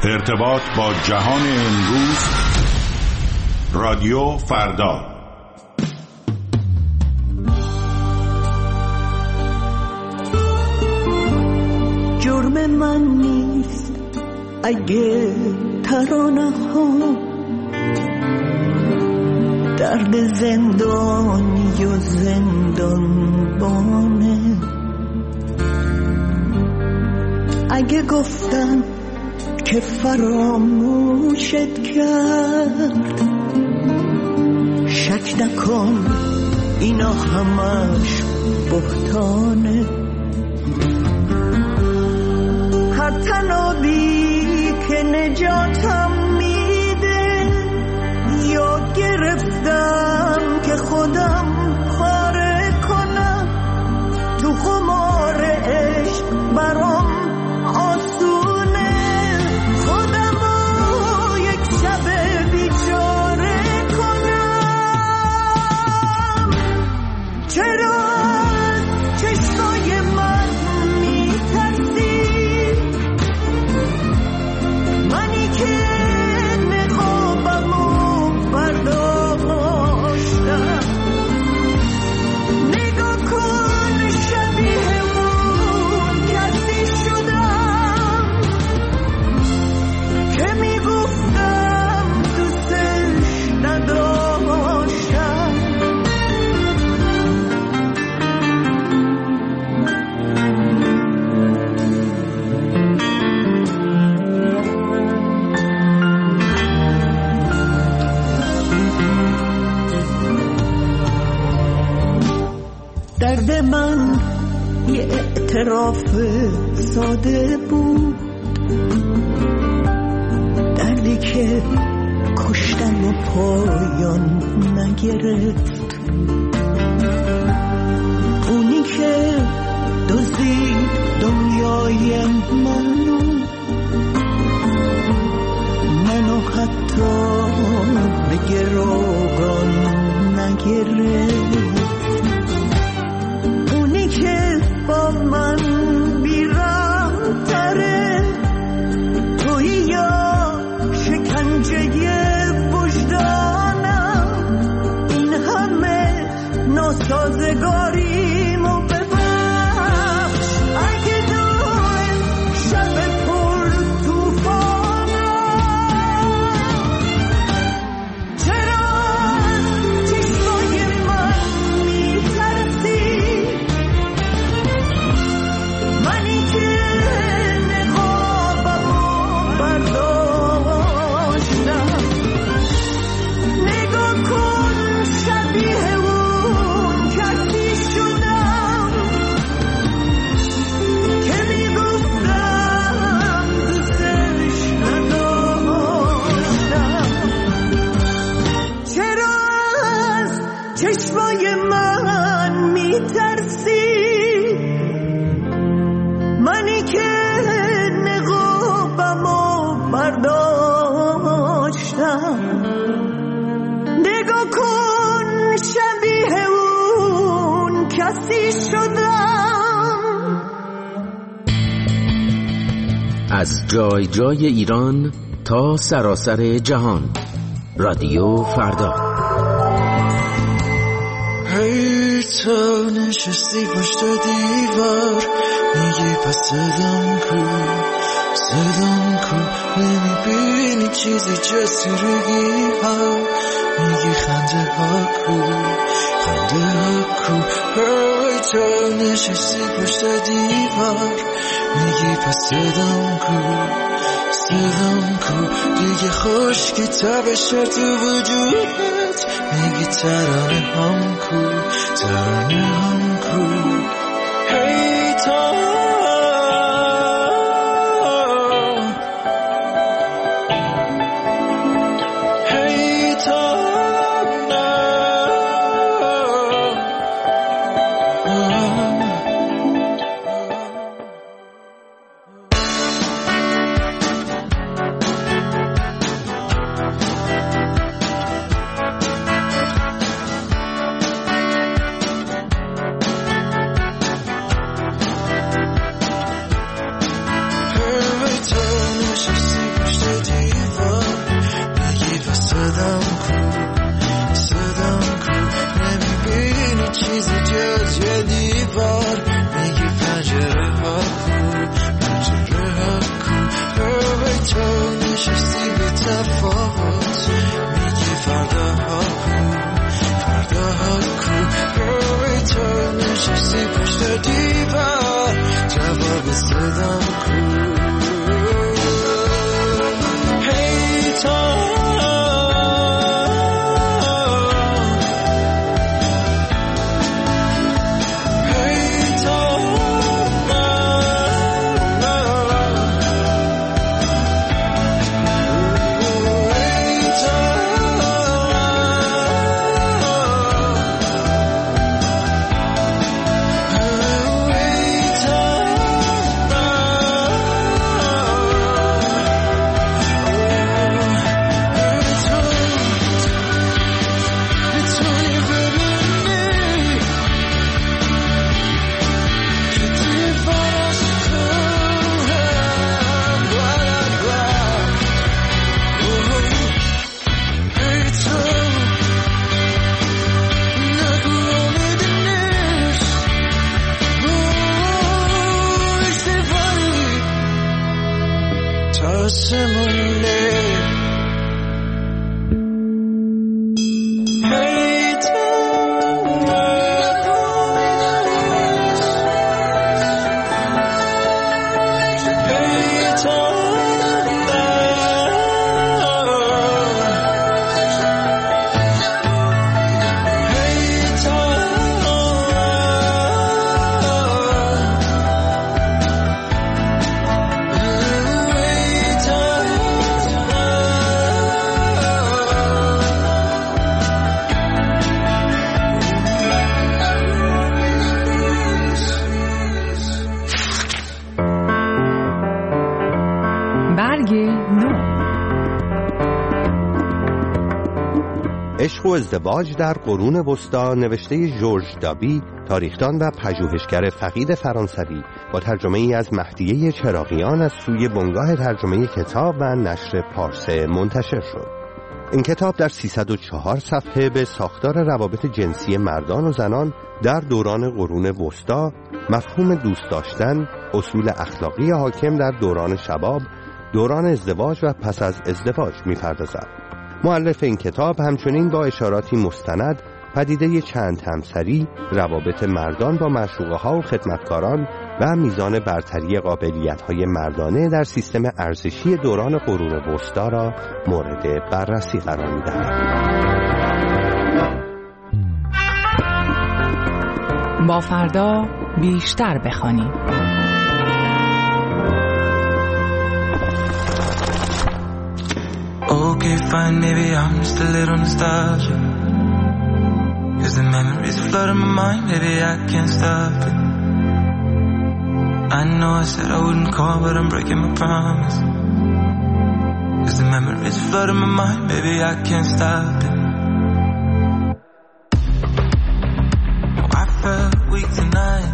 ارتباط با جهان امروز. رادیو فردا. جرم من نیست اگه ترانه ها درد زندانی و زندانبانه. اگه گفتم که فراموشت کرد، شک نکن اینا همش بهتانه. هر تنابی که نجاتم میده یا گرفتم که خودم پاره کنم، تو خمار عشق برام آسونه. خودمو یک شب بیچاره کنم. چرا چشمای من میترسی؟ منی که نقابمو برداشتم. نگاه کن شبیه اون کسی شدم که میگفتم دوستش نداشتم. درد من یه اعتراف ساده بود، دردی که کشتن و پایان نگرفت. اونی که دزدید دنیای منو حتی به گروگان نگرفت. اونی که با من بیرحم تره، تویی یا شکنجه وجدانم. این همه ناسازگاریمو ببخش. اگه دور شب پر توفانم، چرا چشمای من میترسی؟ منی که نقابمو برداشتم. نگاه کن شبیه اون کسی شدم که میگفتم دوستش نداشتم. چرا از چشمای من میترسی؟ منی که نقابمو برداشتم. نگاه کن شبیه اون کسی شدم. از جای جای ایران تا سراسر جهان. رادیو فردا. هی تو نشستی پشت دیوار، میگی پس صدام کو نمیبینی چیزی جسورگی ها. میگی خنده ها کو هی تو نشستی پشت دیوار، میگی پس صدام کو دیگه خشکی تا بشه تو وجودت. میگی ترانه هم کو هی تو تفاوت میگی فرداها کو روی تو نشستی پشت دیوار جواب صدام کو هی تو عشق و ازدواج در قرون وسطی نوشته ژورژ دابی، تاریخدان و پژوهشگر فقید فرانسوی، با ترجمه ای از مهدیه چراغیان از سوی بنگاه ترجمه کتاب و نشر پارسه منتشر شد. این کتاب در 304 صفحه به ساختار روابط جنسی مردان و زنان در دوران قرون وسطی، مفهوم دوست داشتن، اصول اخلاقی حاکم در دوران شباب، دوران ازدواج و پس از ازدواج می‌پردازد. مؤلف این کتاب همچنین با اشاراتی مستند پدیده چند همسری، روابط مردان با معشوقه‌ها و خدمتکاران و میزان برتری قابلیت‌های مردانه در سیستم ارزشی دوران قرون وسطی را مورد بررسی قرار می‌دهد. با فردا بیشتر بخوانیم. Okay, fine, maybe I'm just a little nostalgic, 'cause the memories flood in my mind, maybe I can't stop it. I know I said I wouldn't call, but I'm breaking my promise, 'cause the memories flood in my mind, maybe I can't stop it. Oh, I felt weak tonight,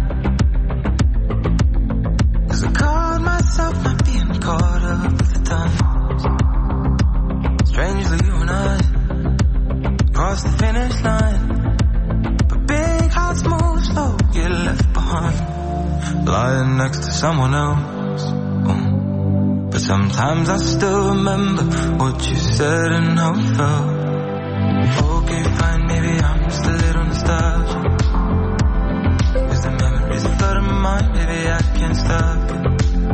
'cause I caught myself not being caught up with the time. Strangely, you and I crossed the finish line, but big hearts move slow, get left behind, lying next to someone else. But sometimes I still remember what you said and how it felt. Okay, fine, maybe I'm just a little nostalgic, 'cause the memories flood in my mind, maybe I can't stop it.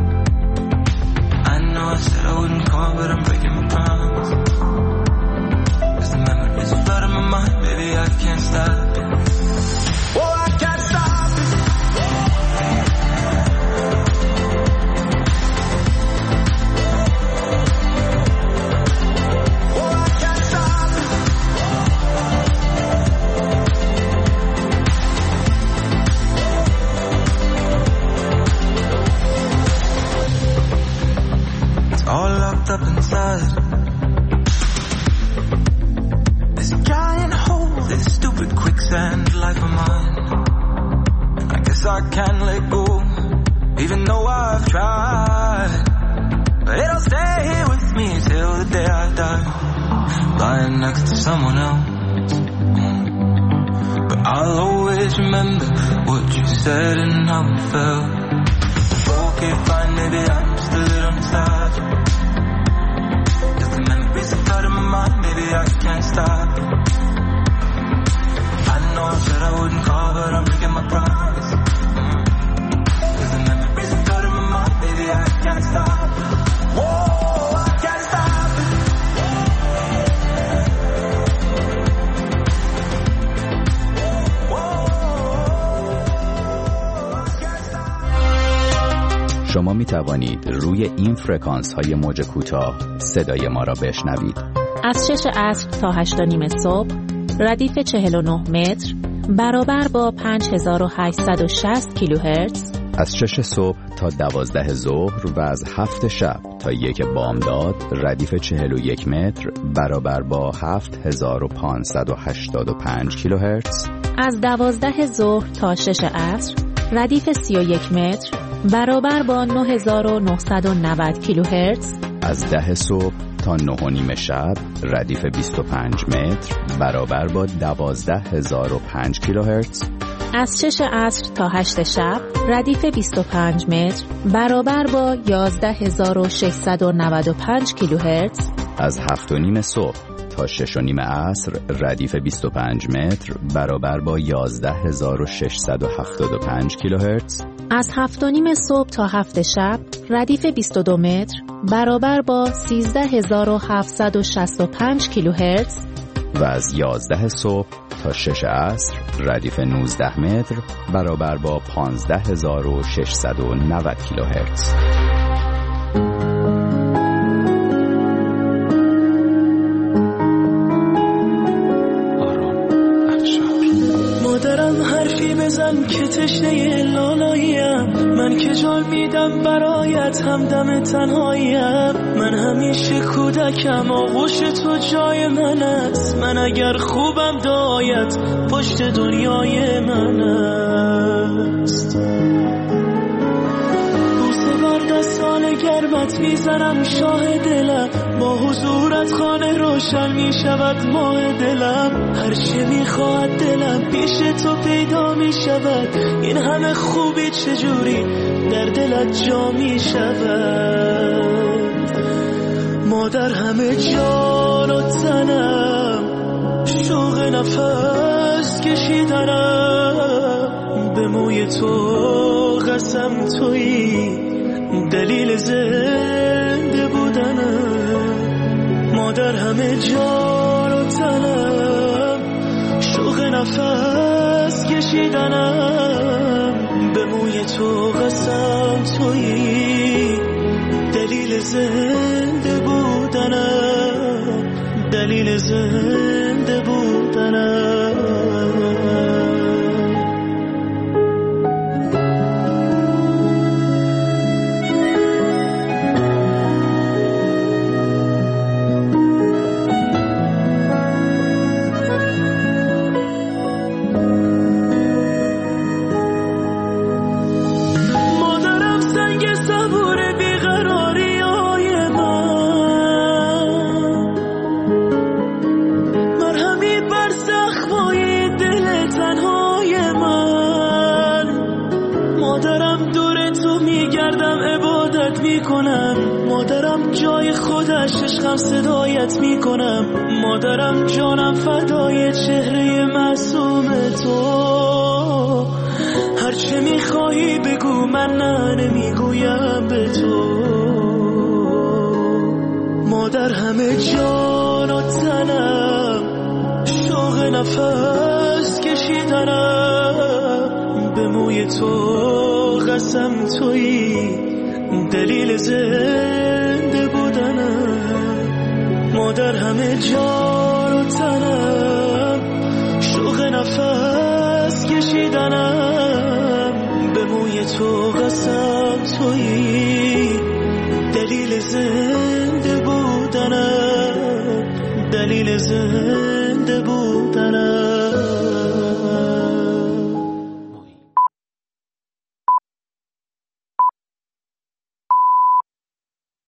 I know I said I wouldn't call, but I'm breaking my promise, 'cause the memories flood in my mind, baby, I can't stop it. Oh, I can't stop it. Oh, I can't stop it. It's all locked up inside. Giant hole, this stupid quicksand life of mine. I guess I can't let go, even though I've tried. But it'll stay here with me till the day I die, lying next to someone else. But I'll always remember what you said and how it felt. Okay, fine, maybe I'm just a little nostalgic, 'cause the memory stop. Whoa, I can't stop. شما می توانید روی این فرکانس های موج کوتاه صدای ما را بشنوید. از 6 عصر تا 8:30 صبح ردیف 49 متر برابر با 5860 کیلوهرتز. از 6 صبح تا 12 ظهر و از 7 شب تا 1 بامداد ردیف 41 متر برابر با 7585 کیلوهرتز. از 12 ظهر تا 6 عصر ردیف 31 متر برابر با 9990 کیلوهرتز. از 10 صبح تا 9:30 شب ردیف 25 متر برابر با 12005 کیلوهرتز. از 6 عصر تا 8 شب ردیف 25 متر برابر با 11695 کیلوهرتز. از 7:30 صبح تا 6:30 عصر ردیف 25 متر برابر با 11675 کیلوهرتز. از 7:30 صبح تا 7 شب ردیف 22 متر برابر با 13765 کیلوهرتز. و از 11 صبح تا 6 عصر ردیف 19 متر برابر با 15690 کیلوهرتز. مادرم حرفی بزن که تشنه لالاییم، من که جان میدم برایت همدم تنهاییم. من همیشه کودکم آغوش تو جای من است، من اگر خوبم دایت پشت دنیای من است. بوسه بر دستان گرمت میزنم شاه دلم، با حضورت خانه روشن میشود ماه دلم. هرچه میخواد دلم پیش تو پیدا میشود، این همه خوبی چجوری در دلت جا میشود. مادر همه جان و تنم، شوق نفس کشیدنم، به موی تو قسم تویی دلیل زنده بودنم. مادر همه جان و تنم، شوق نفس کشیدنم، به موی تو قسم تویی دلیل زنده بودنم، دلیل زنده بودنم. مادرم جای خودش عشقم صدایت میکنم، مادرم جانم فدای چهره معصوم تو. هرچه میخواهی بگو من نه نمیگویم به تو. مادر همه جان و تنم، شوق نفس کشیدنم، به موی تو قسم تویی دلیل زنده بودنم. مادر همه جان و تنم، شوق نفس کشیدنم، به موی تو قسم تویی دلیل زنده بودنم، دلیل زنده